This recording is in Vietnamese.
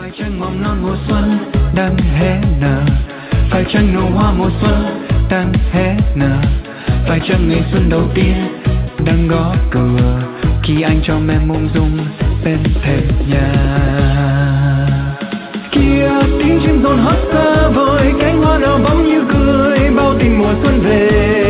Phải chăng mầm non mùa xuân đang hé nở, phải chăng nụ hoa mùa xuân đang hé nở, phải chăng ngày xuân đầu tiên đang gõ cửa khi anh cho em ung dung bên thềm nhà. Kia tiếng chim rộn hót xa vời, cánh hoa nở bóng như cười, bao tình mùa xuân về.